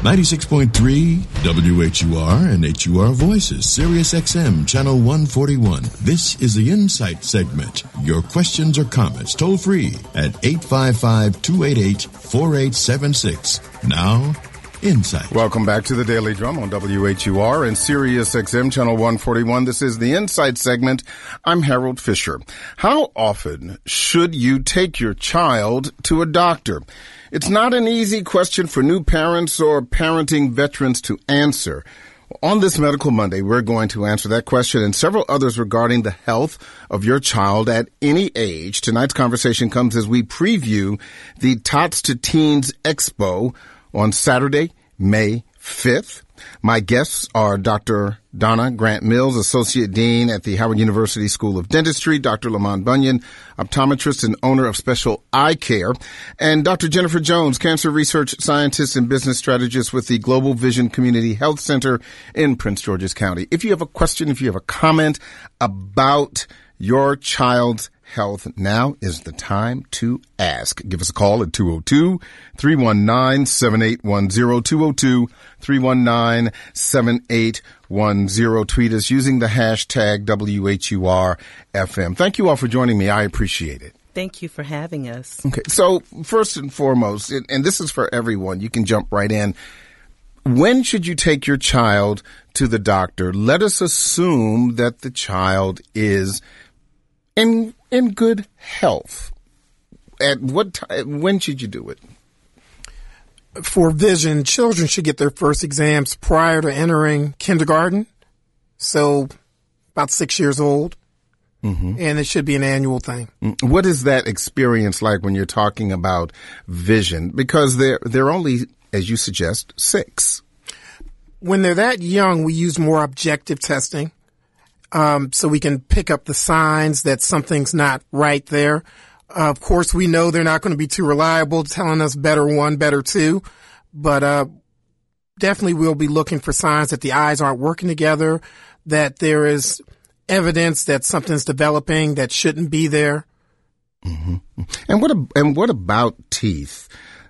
96.3 WHUR and HUR Voices, Sirius XM, Channel 141. This is the Insight segment. Your questions or comments toll free at 855-288-4876. Now, Insight. Welcome back to the Daily Drum on WHUR and Sirius XM, Channel 141. This is the Insight segment. I'm Harold Fisher. How often should you take your child to a doctor? It's not an easy question for new parents or parenting veterans to answer. On this Medical Monday, we're going to answer that question and several others regarding the health of your child at any age. Tonight's conversation comes as we preview the Tots to Teens Expo on Saturday, May 5th. My guests are Dr. Donna Grant-Mills, Associate Dean at the Howard University School of Dentistry, Dr. Lamont Bunyan, optometrist and owner of Special Eye Care, and Dr. Jennifer Jones, cancer research scientist and business strategist with the Global Vision Community Health Center in Prince George's County. If you have a question, if you have a comment about your child's health, now is the time to ask. Give us a call at 202-319-7810, 202-319-7810. Tweet us using the hashtag WHURFM. Thank you all for joining me. I appreciate it. Thank you for having us. Okay, so first and foremost, and this is for everyone, you can jump right in. When should you take your child to the doctor? Let us assume that the child is in good health. At what time? When should you do it? For vision, children should get their first exams prior to entering kindergarten. So about 6 years old. Mm-hmm. And it should be an annual thing. What is that experience like when you're talking about vision? Because they're only, as you suggest, 6. When they're that young, we use more objective testing. So we can pick up the signs that something's not right there. Of course, we know they're not going to be too reliable, telling us better 1, better 2. But definitely we'll be looking for signs that the eyes aren't working together, that there is evidence that something's developing that shouldn't be there. Mm-hmm. And what about teeth,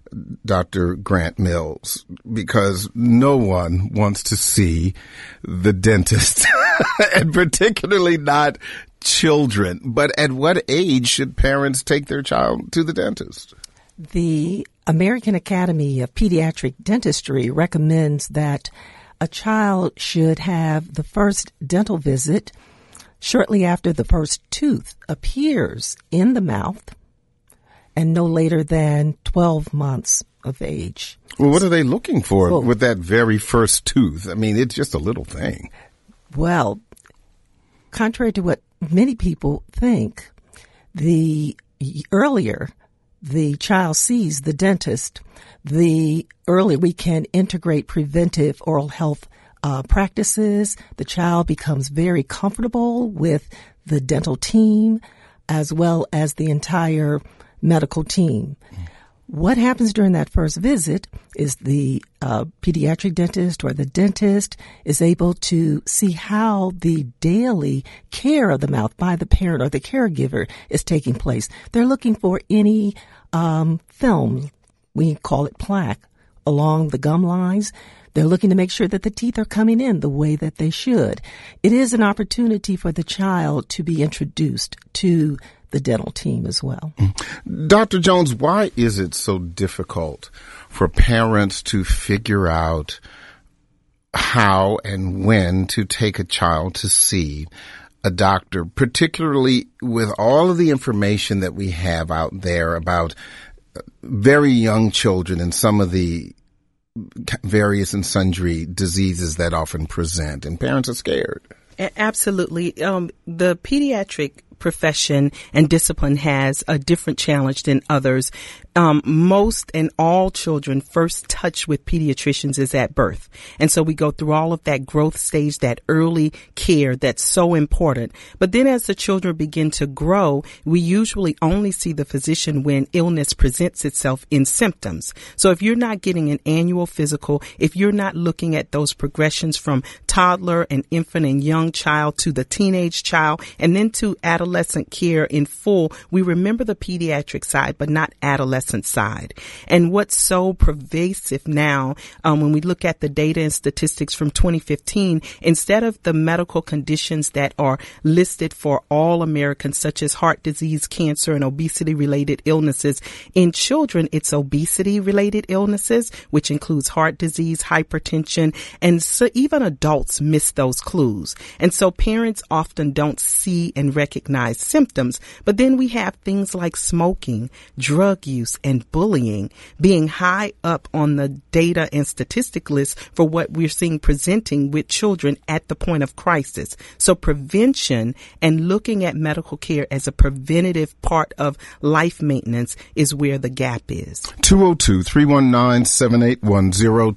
Dr. Grant-Mills? Because no one wants to see the dentist, and particularly not children. But at what age should parents take their child to the dentist? The American Academy of Pediatric Dentistry recommends that a child should have the first dental visit shortly after the first tooth appears in the mouth and no later than 12 months of age. Well, what are they looking for with that very first tooth? I mean, it's just a little thing. Well, contrary to what many people think, the earlier the child sees the dentist, the earlier we can integrate preventive oral health practices. The child becomes very comfortable with the dental team as well as the entire medical team. What happens during that first visit is the pediatric dentist or the dentist is able to see how the daily care of the mouth by the parent or the caregiver is taking place. They're looking for any film, we call it plaque, along the gum lines. They're looking to make sure that the teeth are coming in the way that they should. It is an opportunity for the child to be introduced to the dental team as well. Dr. Jones, why is it so difficult for parents to figure out how and when to take a child to see a doctor, particularly with all of the information that we have out there about very young children and some of the various and sundry diseases that often present, and parents are scared? Absolutely. The pediatric profession and discipline has a different challenge than others. Most and all children first touch with pediatricians is at birth. And so we go through all of that growth stage, that early care that's so important. But then as the children begin to grow, we usually only see the physician when illness presents itself in symptoms. So if you're not getting an annual physical, if you're not looking at those progressions from toddler and infant and young child to the teenage child and then to adolescent care in full, we remember the pediatric side, but not adolescent adolescent side. And what's so pervasive now, when we look at the data and statistics from 2015, instead of the medical conditions that are listed for all Americans, such as heart disease, cancer, and obesity-related illnesses, in children, it's obesity-related illnesses, which includes heart disease, hypertension, and so even adults miss those clues. And so parents often don't see and recognize symptoms, but then we have things like smoking, drug use, and bullying being high up on the data and statistic list for what we're seeing presenting with children at the point of crisis. So prevention and looking at medical care as a preventative part of life maintenance is where the gap is. 202-319-7810,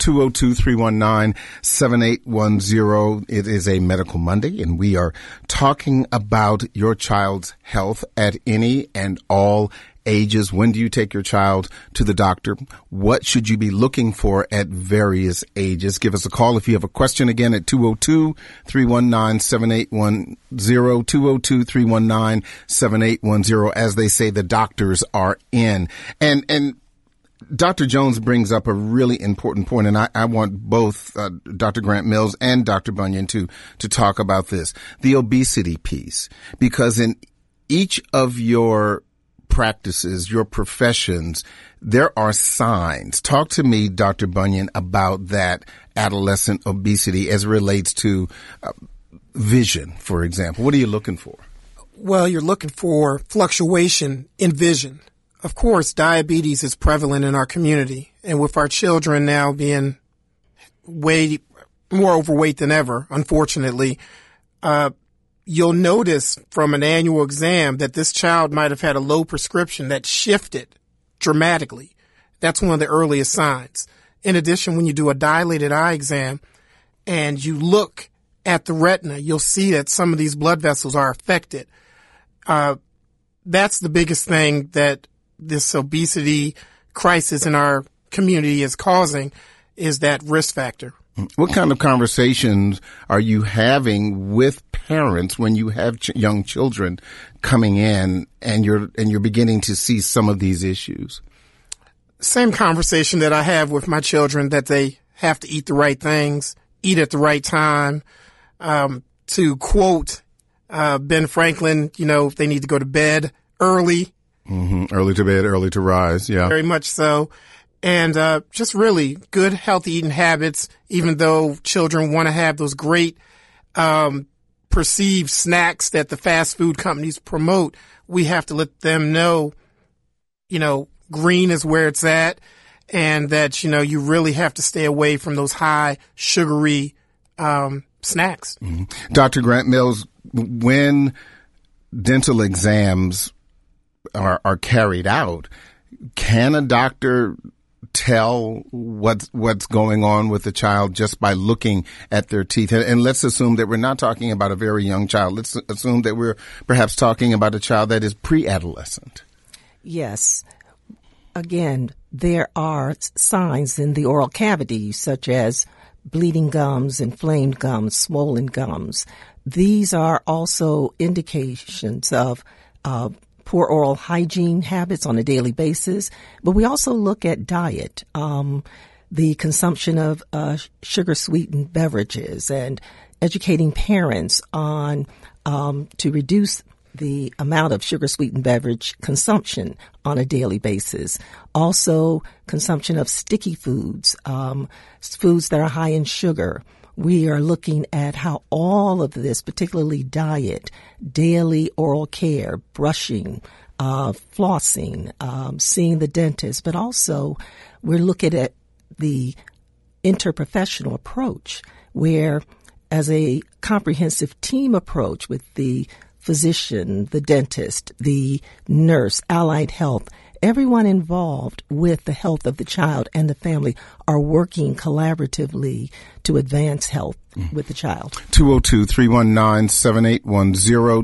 202-319-7810. It is a Medical Monday, and we are talking about your child's health at any and all ages. When do you take your child to the doctor? What should you be looking for at various ages? Give us a call if you have a question, again, at 202-319-7810, 202-319-7810. As they say, the doctors are in. And Dr. Jones brings up a really important point, and I want both Dr. Grant Mills and Dr. Bunyan to talk about this, the obesity piece, because in each of your practices, your professions, there are signs. Talk to me, Dr. Bunyan, about that adolescent obesity as it relates to vision, for example. What are you looking for? Well, you're looking for fluctuation in vision. Of course, diabetes is prevalent in our community, and with our children now being way more overweight than ever, unfortunately, you'll notice from an annual exam that this child might have had a low prescription that shifted dramatically. That's one of the earliest signs. In addition, when you do a dilated eye exam and you look at the retina, you'll see that some of these blood vessels are affected. That's the biggest thing that this obesity crisis in our community is causing, is that risk factor. What kind of conversations are you having with parents when you have young children coming in and you're beginning to see some of these issues? Same conversation that I have with my children, that they have to eat the right things, eat at the right time. To quote Ben Franklin, they need to go to bed early. Mm-hmm. Early to bed, early to rise. Yeah. Very much so. And just really good, healthy eating habits, even though children want to have those great perceived snacks that the fast food companies promote, we have to let them know, green is where it's at, and that, you really have to stay away from those high sugary snacks. Mm-hmm. Dr. Grant Mills, when dental exams are carried out, can a doctor tell what's going on with the child just by looking at their teeth? And let's assume that we're not talking about a very young child. Let's assume that we're perhaps talking about a child that is pre-adolescent. Yes. Again, there are signs in the oral cavity, such as bleeding gums, inflamed gums, swollen gums. These are also indications of poor oral hygiene habits on a daily basis, but we also look at diet, the consumption of sugar-sweetened beverages, and educating parents on to reduce the amount of sugar-sweetened beverage consumption on a daily basis. Also, consumption of sticky foods, foods that are high in sugar. We are looking at how all of this, particularly diet, daily oral care, brushing, flossing, seeing the dentist, but also we're looking at the interprofessional approach, where as a comprehensive team approach with the physician, the dentist, the nurse, allied health, everyone involved with the health of the child and the family are working collaboratively to advance health with the child. 202-319-7810,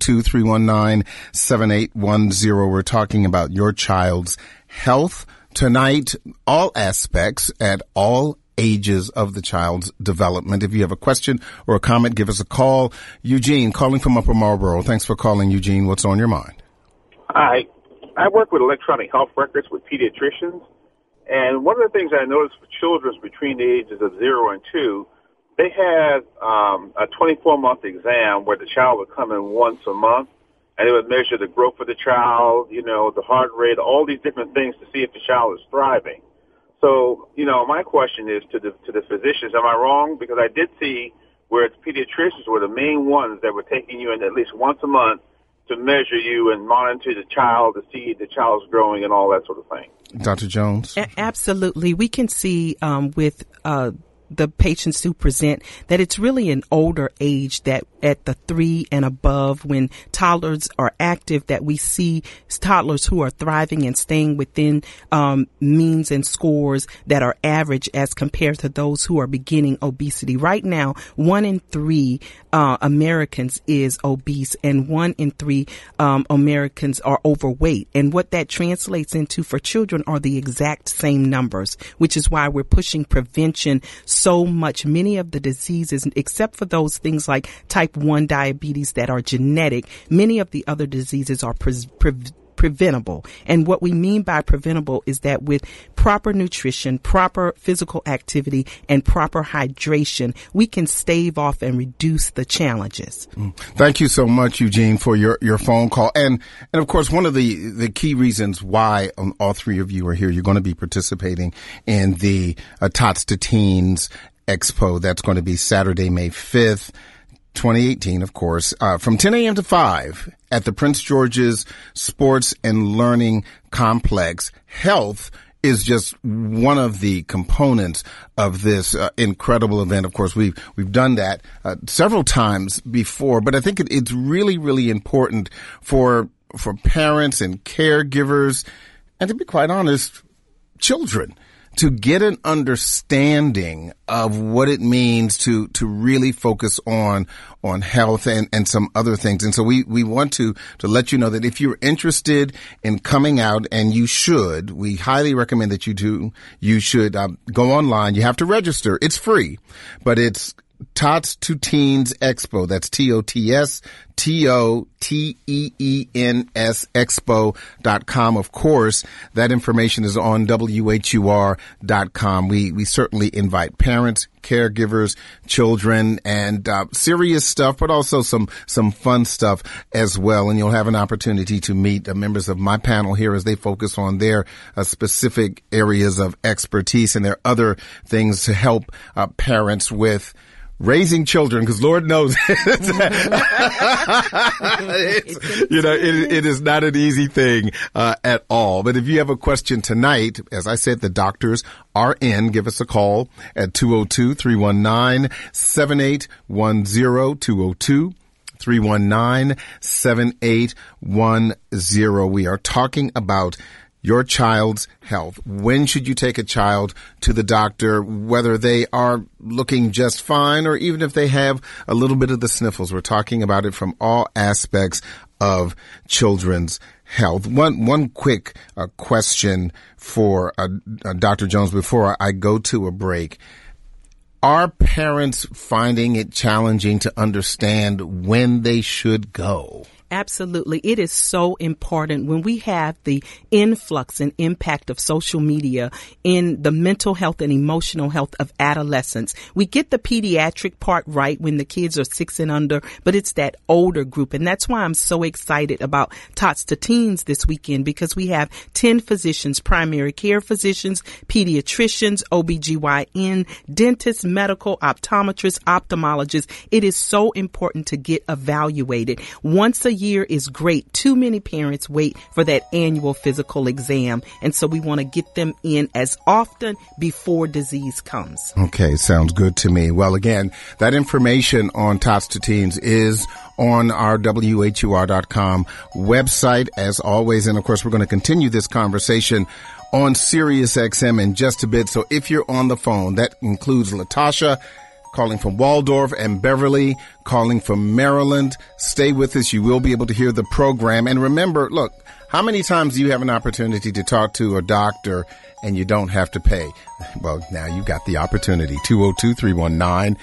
202-319-7810. We're talking about your child's health tonight, all aspects at all ages of the child's development. If you have a question or a comment, give us a call. Eugene, calling from Upper Marlboro. Thanks for calling, Eugene. What's on your mind? Hi. I work with electronic health records with pediatricians, and one of the things I noticed for children between the ages of 0 and 2, they had a 24-month exam where the child would come in once a month, and they would measure the growth of the child, the heart rate, all these different things to see if the child is thriving. So, my question is to the physicians, am I wrong? Because I did see where the pediatricians were the main ones that were taking you in at least once a month to measure you and monitor the child to see the child's growing and all that sort of thing. Dr. Jones? Absolutely. We can see with the patients who present that it's really an older age, that at the 3 and above, when toddlers are active, that we see toddlers who are thriving and staying within means and scores that are average as compared to those who are beginning obesity. Right now, 1 in 3 Americans is obese, and 1 in 3 Americans are overweight. And what that translates into for children are the exact same numbers, which is why we're pushing prevention so much. Many of the diseases, except for those things like type 1 diabetes that are genetic, many of the other diseases are preventable. And what we mean by preventable is that with proper nutrition, proper physical activity, and proper hydration, we can stave off and reduce the challenges. Thank you so much, Eugene, for your phone call. And of course, one of the key reasons why all three of you are here, you're going to be participating in the Tots to Teens Expo. That's going to be Saturday, May 5th. 2018, of course, from 10 a.m. to 5 at the Prince George's Sports and Learning Complex. Health is just one of the components of this incredible event. Of course, we've done that several times before, but I think it's really, really important for parents and caregivers, and to be quite honest, children, to get an understanding of what it means to really focus on health and some other things. And so we want to let you know that if you're interested in coming out, and you should, we highly recommend that you should go online. You have to register. It's free, but it's Tots to Teens Expo. That's TOTS TOTEENS Expo.com. Of course, that information is on WHUR.com. We certainly invite parents, caregivers, children, and serious stuff, but also some fun stuff as well. And you'll have an opportunity to meet members of my panel here as they focus on their specific areas of expertise, and there are other things to help parents with raising children, because Lord knows it is not an easy thing at all. But if you have a question tonight, as I said, the doctors are in. Give us a call at 202-319-7810, 202-319-7810. We are talking about your child's health. When should you take a child to the doctor, whether they are looking just fine or even if they have a little bit of the sniffles? We're talking about it from all aspects of children's health. One quick question for Dr. Jones before I go to a break. Are parents finding it challenging to understand when they should go? Absolutely. It is so important when we have the influx and impact of social media in the mental health and emotional health of adolescents. We get the pediatric part right when the kids are 6 and under, but it's that older group. And that's why I'm so excited about Tots to Teens this weekend, because we have 10 physicians, primary care physicians, pediatricians, OBGYN, dentists, medical, optometrists, ophthalmologists. It is so important to get evaluated. Once a year is great. Too many parents wait for that annual physical exam. And so we want to get them in as often before disease comes. Okay, sounds good to me. Well, again, that information on Tots to Teens is on our WHUR.com website, as always. And of course, we're going to continue this conversation on Sirius XM in just a bit. So if you're on the phone, that includes Latasha, calling from Waldorf, and Beverly, calling from Maryland. Stay with us. You will be able to hear the program. And remember, look, How many times do you have an opportunity to talk to a doctor and you don't have to pay? Well, now you got the opportunity. 202-319-7810,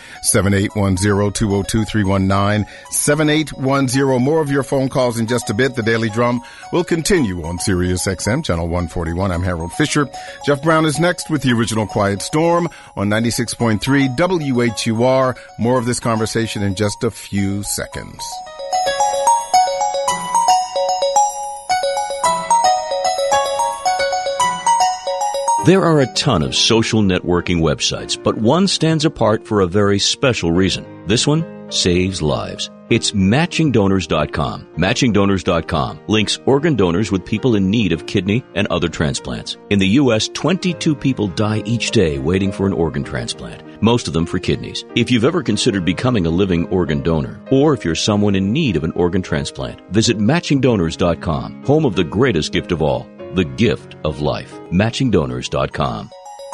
202-319-7810. More of your phone calls in just a bit. The Daily Drum will continue on Sirius XM, Channel 141. I'm Harold Fisher. Jeff Brown is next with the original Quiet Storm on 96.3 WHUR. More of this conversation in just a few seconds. There are a ton of social networking websites, but one stands apart for a very special reason. This one saves lives. It's MatchingDonors.com. MatchingDonors.com links organ donors with people in need of kidney and other transplants. In the U.S., 22 people die each day waiting for an organ transplant, most of them for kidneys. If you've ever considered becoming a living organ donor, or if you're someone in need of an organ transplant, visit MatchingDonors.com, home of the greatest gift of all, the gift of life. MatchingDonors.com.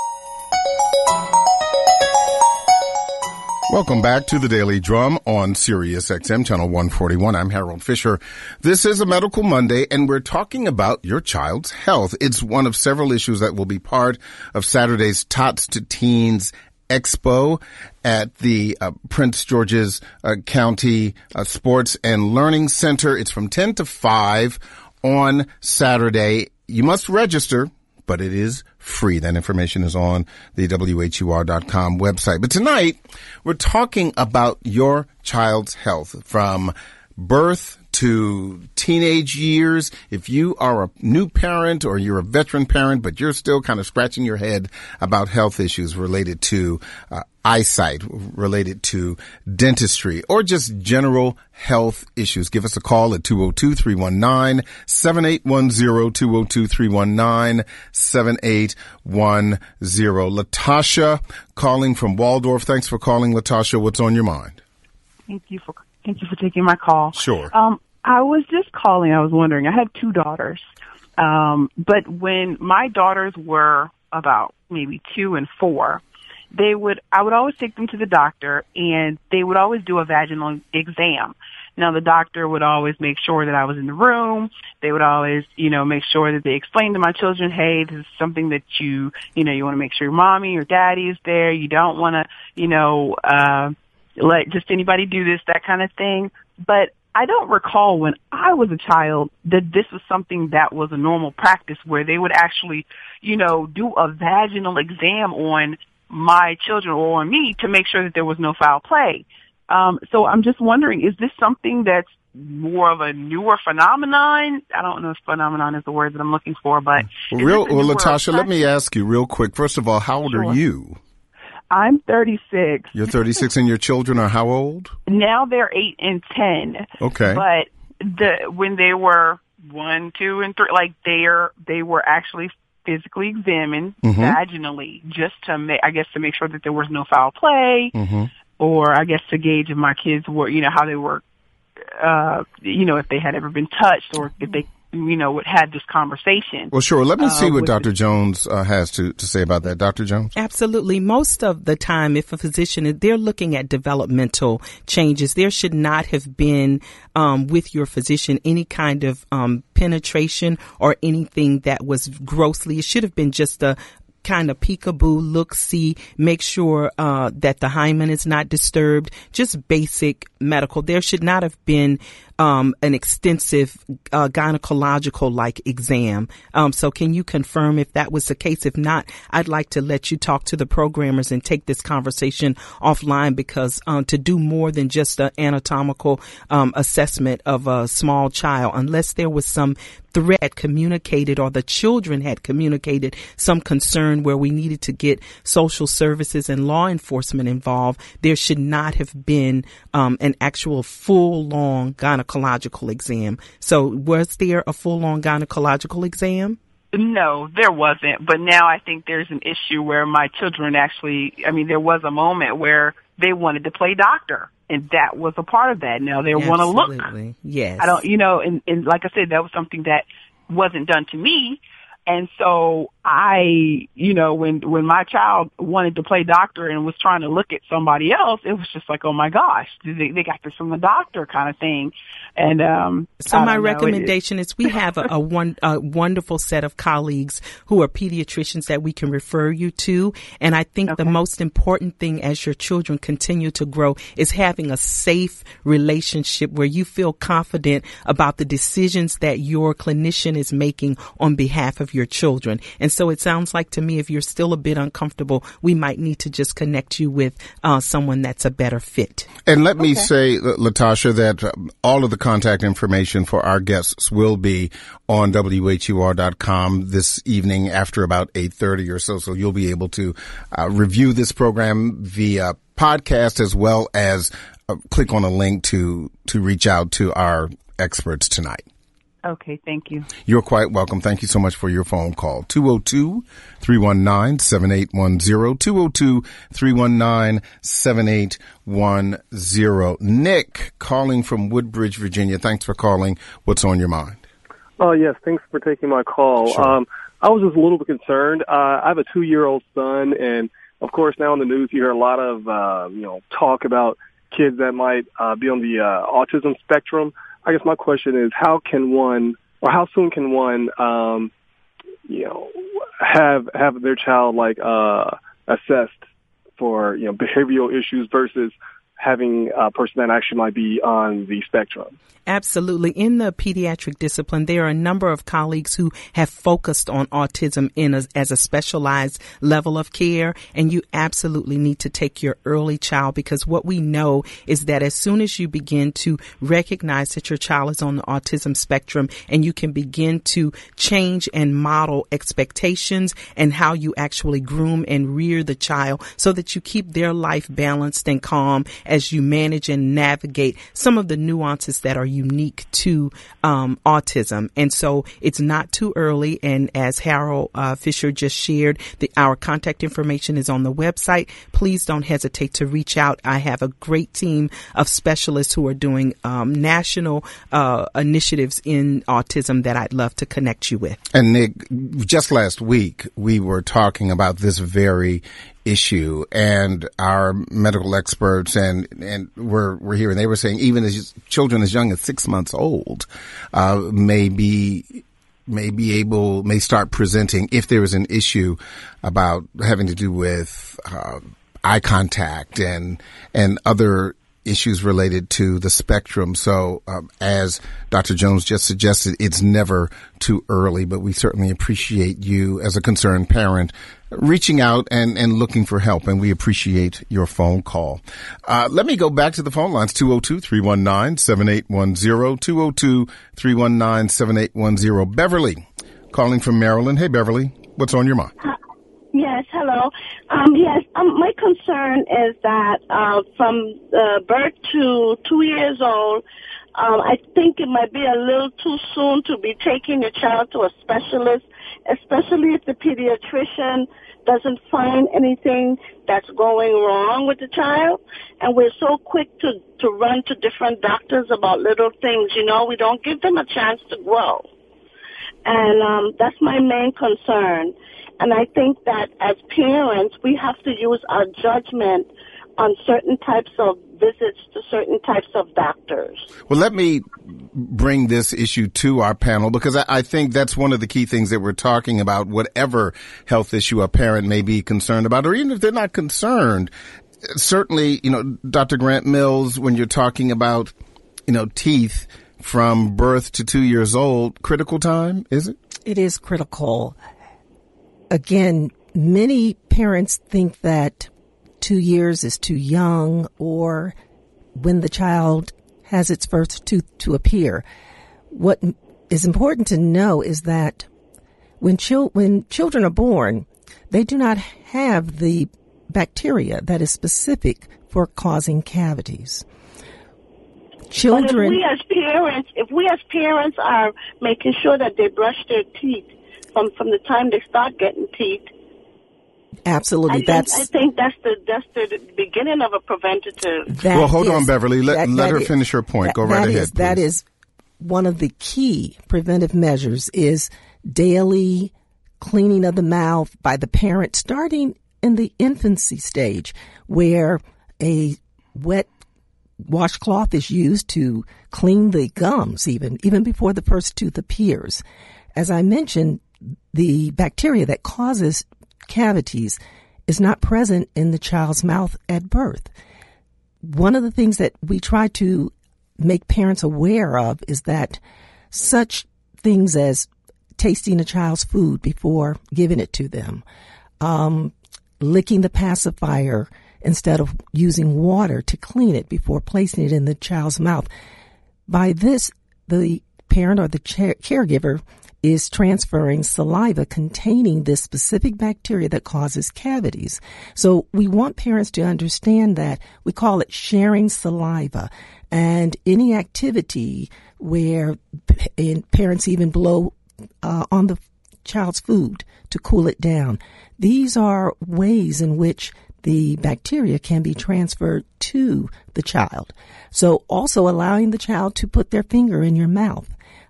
Welcome back to the Daily Drum on Sirius XM, Channel 141. I'm Harold Fisher. This is a Medical Monday, and we're talking about your child's health. It's one of several issues that will be part of Saturday's Tots to Teens Expo at the Prince George's County Sports and Learning Center. It's from 10 to 5 on Saturday. You must register, but it is free. That information is on the WHUR.com website. But tonight, we're talking about your child's health from birth to teenage years. If you are a new parent or you're a veteran parent, but you're still kind of scratching your head about health issues related to eyesight, related to dentistry, or just general health issues, give us a call at 202-319-7810, 202-319-7810. Latasha calling from Waldorf. Thanks for calling, Latasha. What's on your mind? Thank you for taking my call. Sure. I was just calling. I was wondering. I have two daughters, but when my daughters were about maybe 2 and 4, I would always take them to the doctor, and they would always do a vaginal exam. Now, the doctor would always make sure that I was in the room. They would always, make sure that they explained to my children, hey, this is something that you want to make sure your mommy or daddy is there. You don't want to, let just anybody do this, that kind of thing. But I don't recall when I was a child that this was something that was a normal practice where they would actually, do a vaginal exam on my children or on me to make sure that there was no foul play. So I'm just wondering, is this something that's more of a newer phenomenon? I don't know if phenomenon is the word that I'm looking for, but Latasha, let me ask you real quick. First of all, how old are you? I'm 36. You're 36, and your children are how old? Now they're 8 and 10. Okay. But when they were 1, 2, and 3, they were actually physically examined vaginally, just to make sure that there was no foul play, or I guess to gauge if my kids were, how they were, if they had ever been touched, or if they, had this conversation. Well, sure. Let me see what Dr. Jones has to say about that. Dr. Jones? Absolutely. Most of the time, if a physician, they're looking at developmental changes, there should not have been, with your physician, any kind of penetration or anything that was grossly. It should have been just a kind of peekaboo, look, see, make sure that the hymen is not disturbed, just basic medical. There should not have been an extensive gynecological exam. So can you confirm if that was the case? If not, I'd like to let you talk to the programmers and take this conversation offline, because to do more than just an anatomical assessment of a small child, unless there was some threat communicated or the children had communicated some concern where we needed to get social services and law enforcement involved, there should not have been an actual full-long gynecological exam. So was there a full-on gynecological exam? No, there wasn't. But now I think there's an issue where my children there was a moment where they wanted to play doctor, and that was a part of that. Now they want to look. Yes. I don't, and like I said, that was something that wasn't done to me. And so when my child wanted to play doctor and was trying to look at somebody else, it was just like, oh my gosh, they got this from the doctor kind of thing. And so my recommendation is we have a wonderful set of colleagues who are pediatricians that we can refer you to. And I think the most important thing as your children continue to grow is having a safe relationship where you feel confident about the decisions that your clinician is making on behalf of your children. And so it sounds like to me, if you're still a bit uncomfortable, we might need to just connect you with someone that's a better fit. And let me say, Latasha, that all of the contact information for our guests will be on WHUR.com this evening after about 8:30 or so. So you'll be able to review this program via podcast as well as click on a link to reach out to our experts tonight. Okay, thank you. You're quite welcome. Thank you so much for your phone call. 202-319-7810, 202-319-7810. Nick, calling from Woodbridge, Virginia. Thanks for calling. What's on your mind? Oh, yes. Thanks for taking my call. Sure. I was just a little bit concerned. I have a 2-year-old son, and of course now in the news you hear a lot of, talk about kids that might be on the autism spectrum. I guess my question is, how soon can one, have their child assessed for behavioral issues versus having a person that actually might be on the spectrum? Absolutely. In the pediatric discipline, there are a number of colleagues who have focused on autism as a specialized level of care. And you absolutely need to take your early child, because what we know is that as soon as you begin to recognize that your child is on the autism spectrum and you can begin to change and model expectations and how you actually groom and rear the child so that you keep their life balanced and calm as you manage and navigate some of the nuances that are unique to autism. And so it's not too early. And as Harold Fisher just shared, our contact information is on the website. Please don't hesitate to reach out. I have a great team of specialists who are doing national initiatives in autism that I'd love to connect you with. And Nick, just last week, we were talking about this very issue, and our medical experts and were here, and they were saying even as children as young as 6 months old may start presenting, if there is an issue about having to do with eye contact and other issues related to the spectrum. So as Dr. Jones just suggested, it's never too early, but we certainly appreciate you as a concerned parent reaching out and looking for help, and we appreciate your phone call. Let me go back to the phone lines, 202-319-7810, 202-319-7810. Beverly, calling from Maryland. Hey, Beverly, what's on your mind? Yes, hello. My concern is that from birth to 2 years old, I think it might be a little too soon to be taking your child to a specialist, especially if the pediatrician doesn't find anything that's going wrong with the child. And we're so quick to run to different doctors about little things, we don't give them a chance to grow. And that's my main concern. And I think that as parents, we have to use our judgment on certain types of visits to certain types of doctors. Well, let me bring this issue to our panel, because I think that's one of the key things that we're talking about, whatever health issue a parent may be concerned about, or even if they're not concerned. Certainly, Dr. Grant Mills, when you're talking about, teeth from birth to 2 years old, critical time, is it? It is critical. Again, many parents think that 2 years is too young, or when the child has its first tooth to appear. What is important to know is that when children are born, they do not have the bacteria that is specific for causing cavities. Children. But if we as parents are making sure that they brush their teeth from the time they start getting teeth. Absolutely. I think that's the beginning of a preventative. Well, hold on, Beverly. Let her finish her point. Go right ahead, please. That is one of the key preventive measures is daily cleaning of the mouth by the parent starting in the infancy stage, where a wet washcloth is used to clean the gums even before the first tooth appears. As I mentioned, the bacteria that causes cavities is not present in the child's mouth at birth. One of the things that we try to make parents aware of is that such things as tasting a child's food before giving it to them, licking the pacifier instead of using water to clean it before placing it in the child's mouth. By this, the parent or the caregiver is transferring saliva containing this specific bacteria that causes cavities. So we want parents to understand that. We call it sharing saliva. And any activity where parents even blow on the child's food to cool it down, these are ways in which the bacteria can be transferred to the child. So also allowing the child to put their finger in your mouth.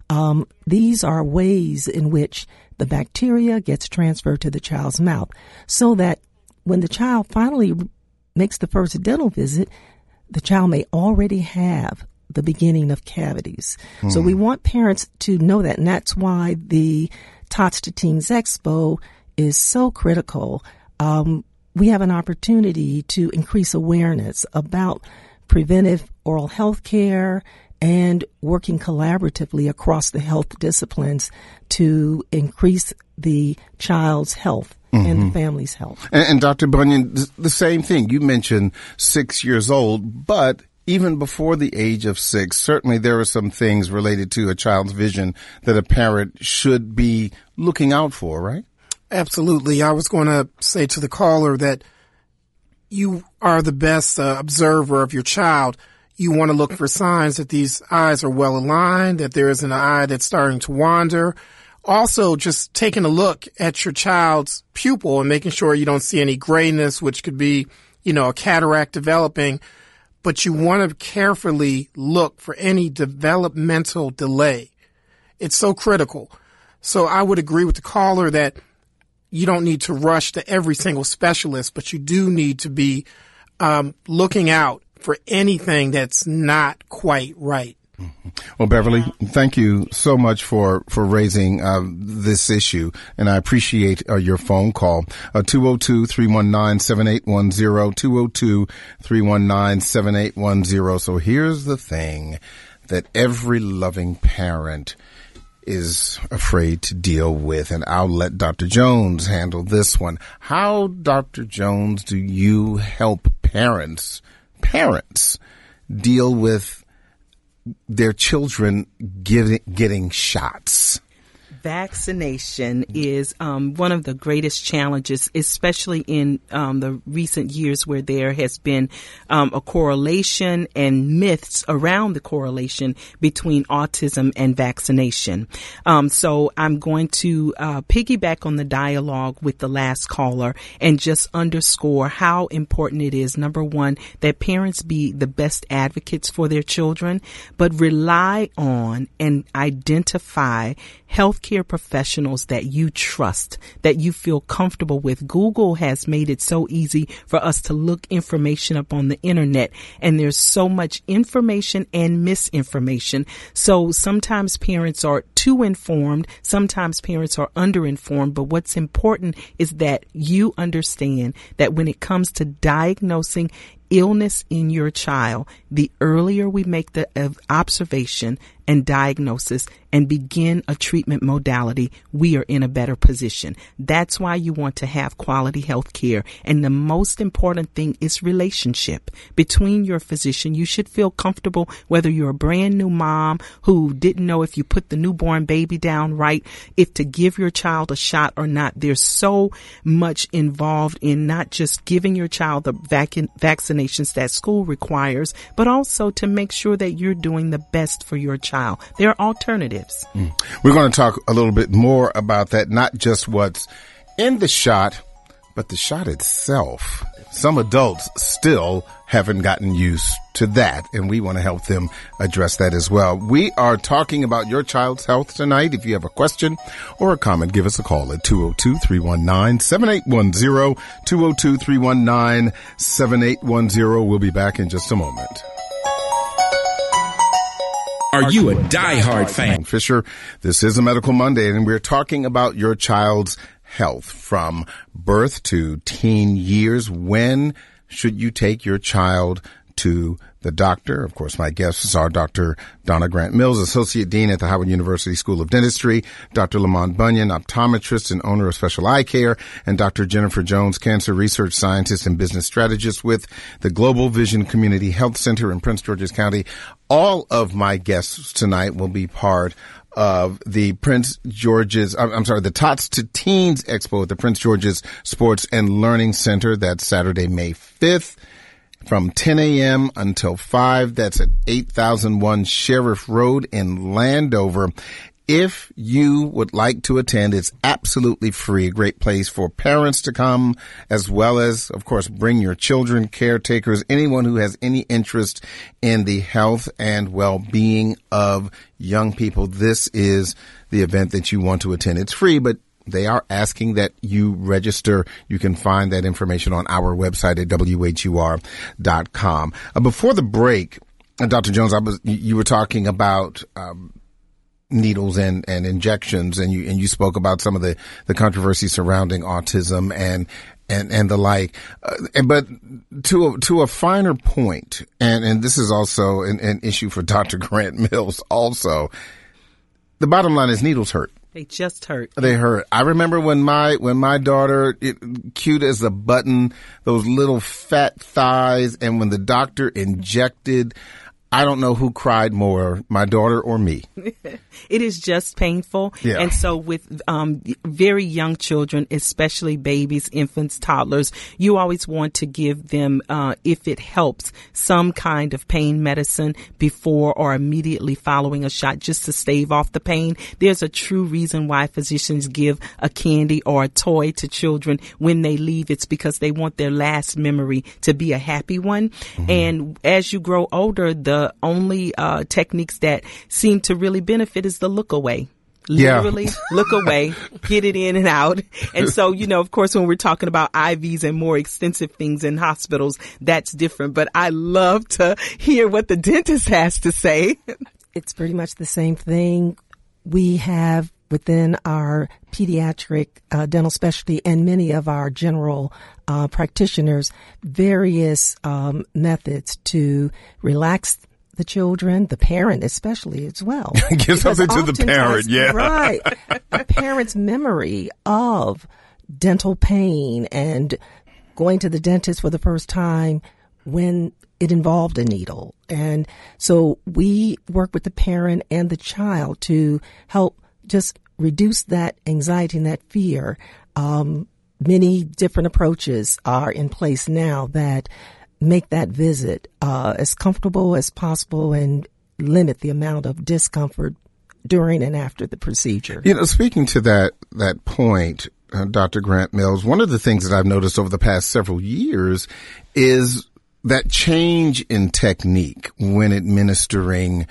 These are ways in which the bacteria gets transferred to the child's mouth, so that when the child finally makes the first dental visit, the child may already have the beginning of cavities. So we want parents to know that, and that's why the Tots to Teens Expo is so critical. We have an opportunity to increase awareness about preventive oral health care and working collaboratively across the health disciplines to increase the child's health and the family's health. And Dr. Bunyan, the same thing. You mentioned 6 years old, but even before the age of 6, certainly there are some things related to a child's vision that a parent should be looking out for, right? Absolutely. I was going to say to the caller that you are the best observer of your child. You want to look for signs that these eyes are well aligned, that there isn't an eye that's starting to wander. Also, just taking a look at your child's pupil and making sure you don't see any grayness, which could be, a cataract developing. But you want to carefully look for any developmental delay. It's so critical. So I would agree with the caller that you don't need to rush to every single specialist, but you do need to be looking out for anything that's not quite right. Well, Beverly, thank you so much for raising this issue, and I appreciate your phone call. 202-319-7810, 202-319-7810. So here's the thing that every loving parent is afraid to deal with, and I'll let Dr. Jones handle this one. How, Dr. Jones, do you help parents deal with their children getting shots? Vaccination is one of the greatest challenges, especially in the recent years where there has been a correlation and myths around the correlation between autism and vaccination. So I'm going to piggyback on the dialogue with the last caller and just underscore how important it is, number one, that parents be the best advocates for their children, but rely on and identify healthcare professionals that you trust, that you feel comfortable with. Google has made it so easy for us to look information up on the internet, and there's so much information and misinformation. So sometimes parents are too informed, sometimes parents are underinformed, but what's important is that you understand that when it comes to diagnosing illness in your child, the earlier we make the observation and diagnosis and begin a treatment modality, we are in a better position. That's why you want to have quality health care. And the most important thing is relationship between your physician. You should feel comfortable whether you're a brand new mom who didn't know if you put the newborn baby down right, if to give your child a shot or not. There's so much involved in not just giving your child the vaccinations that school requires, but also to make sure that you're doing the best for your child. There are alternatives. We're going to talk a little bit more about that, not just what's in the shot, but the shot itself. some adults still haven't gotten used to that, and we want to help them address that as well. We are talking about your child's health tonight. If you have a question or a comment, give us a call at 202-319-7810, 202-319-7810. We'll be back in just a moment. Are you a diehard fan? Fisher, this is a Medical Monday, and we're talking about your child's health from birth to teen years. When should you take your child to the doctor? Of course, my guests are Dr. Donna Grant Mills, Associate Dean at the Howard University School of Dentistry, Dr. Lamont Bunyan, optometrist and owner of Special Eye Care, and Dr. Jennifer Jones, Cancer Research Scientist and Business Strategist with the Global Vision Community Health Center in Prince George's County. All of my guests tonight will be part of the the Tots to Teens Expo at the Prince George's Sports and Learning Center. That's Saturday, May 5th. From 10 a.m. until 5. That's at 8001 Sheriff Road in Landover. If you would like to attend, it's absolutely free. A great place for parents to come, as well as, of course, bring your children, caretakers, anyone who has any interest in the health and well-being of young people. This is the event that you want to attend. It's free, but they are asking that you register. You can find that information on our website at WHUR.com. Before the break, Dr. Jones, you were talking about needles and injections, and you spoke about some of the controversy surrounding autism and the like. But to a finer point, and this is also an issue for Dr. Grant Mills also, the bottom line is needles hurt. They just hurt. They hurt. I remember when my daughter, cute as a button, those little fat thighs, and when the doctor injected, I don't know who cried more, my daughter or me. It is just painful. Yeah. And so with very young children, especially babies, infants, toddlers, you always want to give them, if it helps, some kind of pain medicine before or immediately following a shot, just to stave off the pain. There's a true reason why physicians give a candy or a toy to children when they leave. It's because they want their last memory to be a happy one. Mm-hmm. And as you grow older, the only techniques that seem to really benefit is the look away. Literally look away, get it in and out. And so, of course, when we're talking about IVs and more extensive things in hospitals, that's different. But I love to hear what the dentist has to say. It's pretty much the same thing. We have within our pediatric dental specialty and many of our general practitioners various methods to relax the children, the parent especially as well. Give something to the parent, yeah. Right. The parent's memory of dental pain and going to the dentist for the first time when it involved a needle. And so we work with the parent and the child to help just reduce that anxiety and that fear. Many different approaches are in place now that make that visit as comfortable as possible and limit the amount of discomfort during and after the procedure. Speaking to that point, Dr. Grant Mills, one of the things that I've noticed over the past several years is that change in technique when administering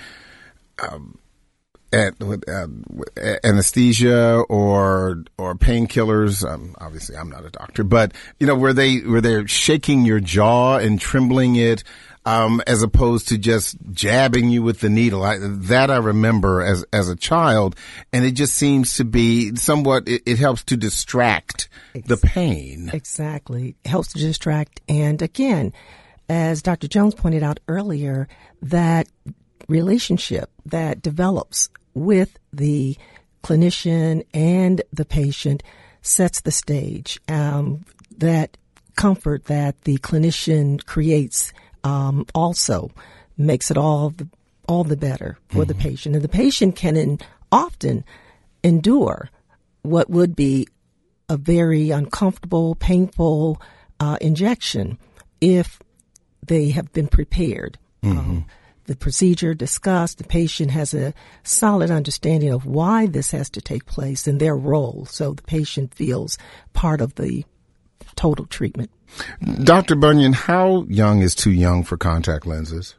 anesthesia or painkillers. Obviously, I'm not a doctor, but where they're shaking your jaw and trembling it, as opposed to just jabbing you with the needle. I remember as a child, and it just seems to be somewhat. It helps to distract the pain. Exactly, it helps to distract, and again, as Dr. Jones pointed out earlier, that relationship that develops with the clinician and the patient sets the stage. That comfort that the clinician creates also makes it all the better for the patient. And the patient can often endure what would be a very uncomfortable, painful injection if they have been prepared. The procedure discussed, the patient has a solid understanding of why this has to take place and their role. So the patient feels part of the total treatment. Dr. Bunyan, how young is too young for contact lenses?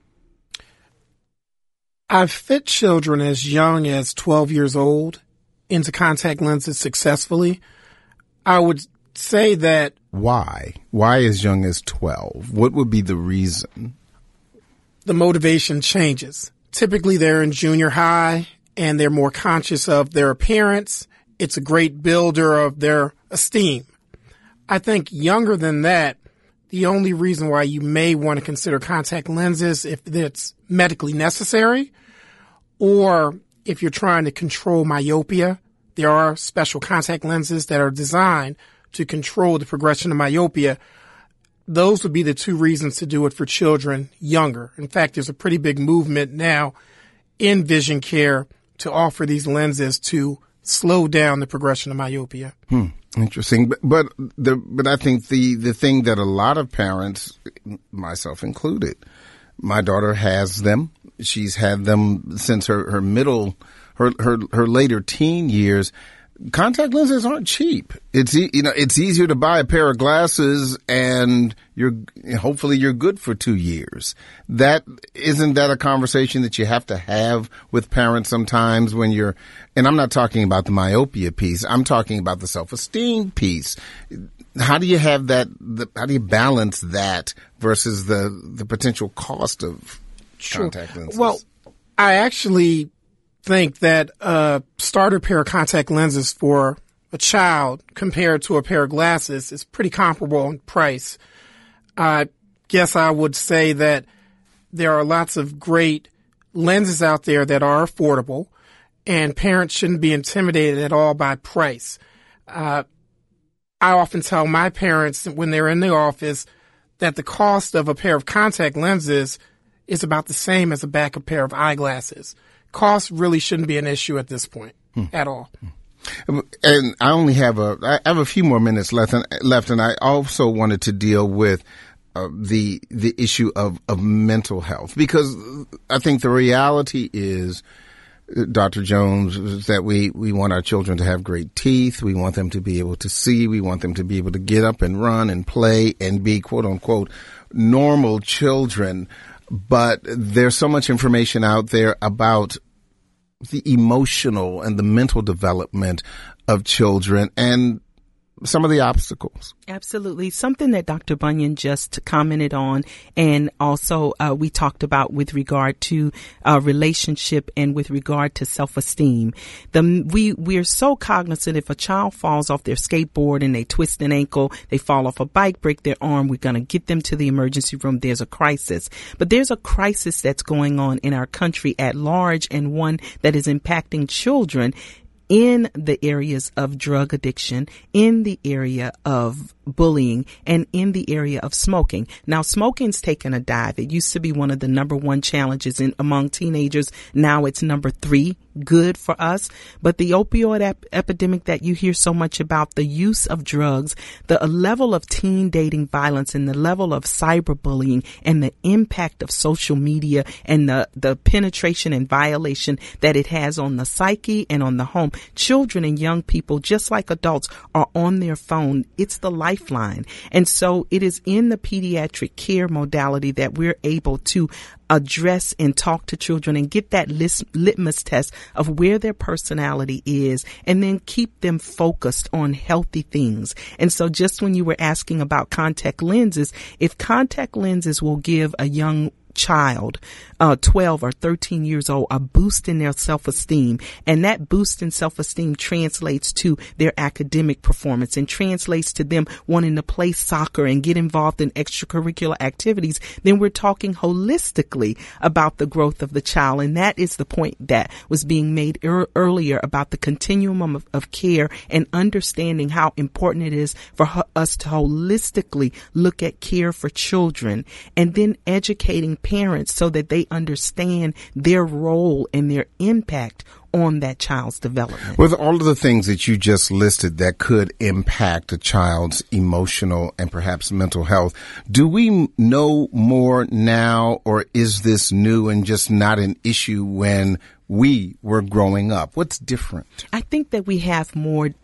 I've fit children as young as 12 years old into contact lenses successfully. I would say that. Why? Why as young as 12? What would be the reason? The motivation changes. Typically, they're in junior high and they're more conscious of their appearance. It's a great builder of their esteem. I think younger than that, the only reason why you may want to consider contact lenses if it's medically necessary, or if you're trying to control myopia. There are special contact lenses that are designed to control the progression of myopia. Those would be the two reasons to do it for children younger. In fact, there's a pretty big movement now in vision care to offer these lenses to slow down the progression of myopia. Interesting. But I think the thing that a lot of parents, myself included, my daughter has them. She's had them since her later teen years. Contact lenses aren't cheap. It's easier to buy a pair of glasses and hopefully you're good for 2 years. Isn't that a conversation that you have to have with parents sometimes when and I'm not talking about the myopia piece. I'm talking about the self-esteem piece. How do you have that? How do you balance that versus the potential cost of contact lenses? Well, I actually think that a starter pair of contact lenses for a child compared to a pair of glasses is pretty comparable in price. I guess I would say that there are lots of great lenses out there that are affordable, and parents shouldn't be intimidated at all by price. I often tell my parents when they're in the office that the cost of a pair of contact lenses is about the same as a backup pair of eyeglasses. Cost really shouldn't be an issue at this point at all. And I only have a few more minutes left, and I also wanted to deal with the issue of mental health, because I think the reality is, Dr. Jones, is that we want our children to have great teeth. We want them to be able to see. We want them to be able to get up and run and play and be, quote unquote, normal children. But there's so much information out there about the emotional and the mental development of children and some of the obstacles. Absolutely. Something that Dr. Bunyan just commented on, and also we talked about with regard to relationship and with regard to self-esteem. We're so cognizant if a child falls off their skateboard and they twist an ankle, they fall off a bike, break their arm, we're going to get them to the emergency room. There's a crisis. But there's a crisis that's going on in our country at large, and one that is impacting children in the areas of drug addiction, in the area of bullying, and in the area of smoking. Now, smoking's taken a dive. It used to be one of the number one challenges among teenagers. Now it's number 3, good for us. But the opioid epidemic that you hear so much about, the use of drugs, the level of teen dating violence, and the level of cyberbullying, and the impact of social media, and the penetration and violation that it has on the psyche and on the home. Children and young people, just like adults, are on their phone. It's the lifeline. And so it is in the pediatric care modality that we're able to address and talk to children and get that litmus test of where their personality is, and then keep them focused on healthy things. And so just when you were asking about contact lenses, if contact lenses will give a young child, 12 or 13 years old, a boost in their self-esteem, and that boost in self-esteem translates to their academic performance and translates to them wanting to play soccer and get involved in extracurricular activities, then we're talking holistically about the growth of the child. And that is the point that was being made earlier about the continuum of care and understanding how important it is for us to holistically look at care for children, and then educating parents so that they understand their role and their impact on that child's development. With all of the things that you just listed that could impact a child's emotional and perhaps mental health, do we know more now, or is this new and just not an issue when we were growing up? What's different? I think that we have more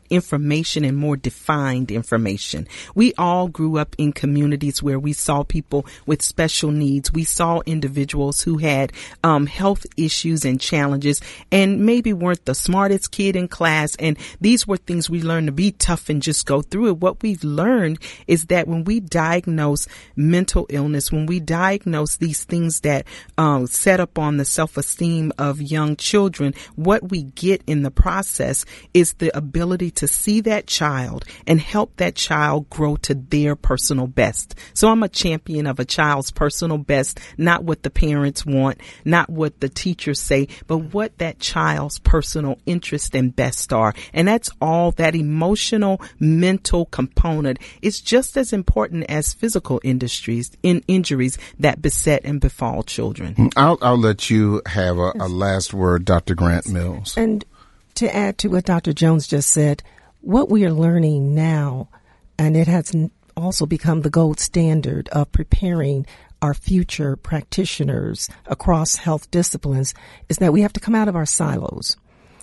information and more defined information. We all grew up in communities where we saw people with special needs. We saw individuals who had health issues and challenges and maybe weren't the smartest kid in class. And these were things we learned to be tough and just go through it. What we've learned is that when we diagnose mental illness, when we diagnose these things that set up on the self-esteem of young children, what we get in the process is the ability to see that child and help that child grow to their personal best. So I'm a champion of a child's personal best, not what the parents want, not what the teachers say, but what that child's personal interest and best are. And that's all. That emotional, mental component is just as important as physical injuries that beset and befall children. I'll let you have a last word, Dr. Grant Mills. And to add to what Dr. Jones just said, what we are learning now, and it has also become the gold standard of preparing our future practitioners across health disciplines, is that we have to come out of our silos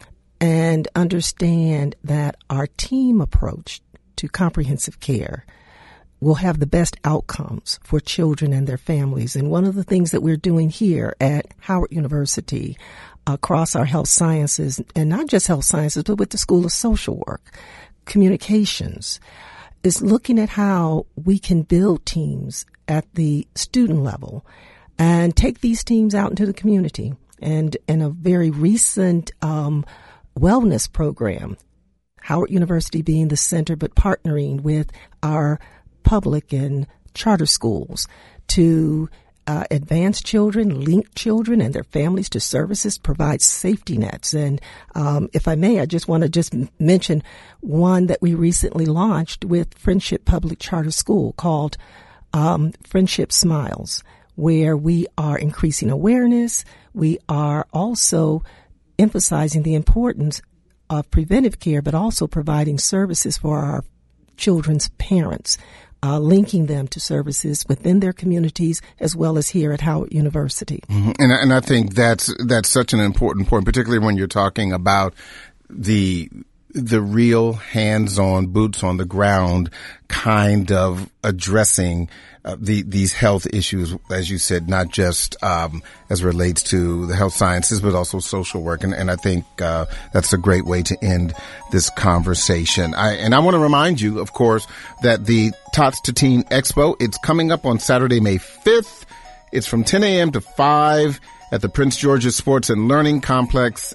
and understand that our team approach to comprehensive care will have the best outcomes for children and their families. And one of the things that we're doing here at Howard University across our health sciences, and not just health sciences, but with the School of Social Work, communications, is looking at how we can build teams at the student level and take these teams out into the community. And in a very recent wellness program, Howard University being the center, but partnering with our public and charter schools to advance children, link children and their families to services, provide safety nets. And if I may, I just want to just mention one that we recently launched with Friendship Public Charter School called Friendship Smiles, where we are increasing awareness. We are also emphasizing the importance of preventive care, but also providing services for our children's parents, linking them to services within their communities as well as here at Howard University. Mm-hmm. And I think that's such an important point, particularly when you're talking about the real hands-on, boots on the ground kind of addressing these health issues, as you said, not just as relates to the health sciences, but also social work. And I think that's a great way to end this conversation. I want to remind you, of course, that the Tots to Teen Expo, it's coming up on Saturday, May 5th. It's from 10 a.m. to 5 at the Prince George's Sports and Learning Complex,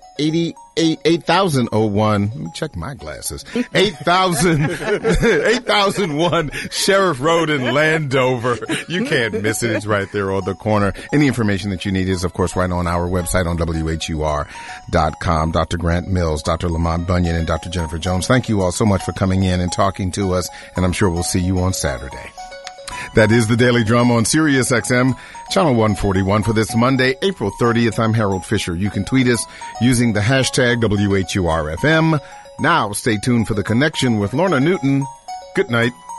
8001. Let me check my glasses. 8001 Sheriff Road in Landover. You can't miss it. It's right there on the corner. Any information that you need is, of course, right on our website on WHUR.com. Dr. Grant Mills, Dr. Lamont Bunyan, and Dr. Jennifer Jones, thank you all so much for coming in and talking to us, and I'm sure we'll see you on Saturday. That is the Daily Drama on Sirius XM, Channel 141 for this Monday, April 30th. I'm Harold Fisher. You can tweet us using the hashtag WHURFM. Now stay tuned for The Connection with Lorna Newton. Good night.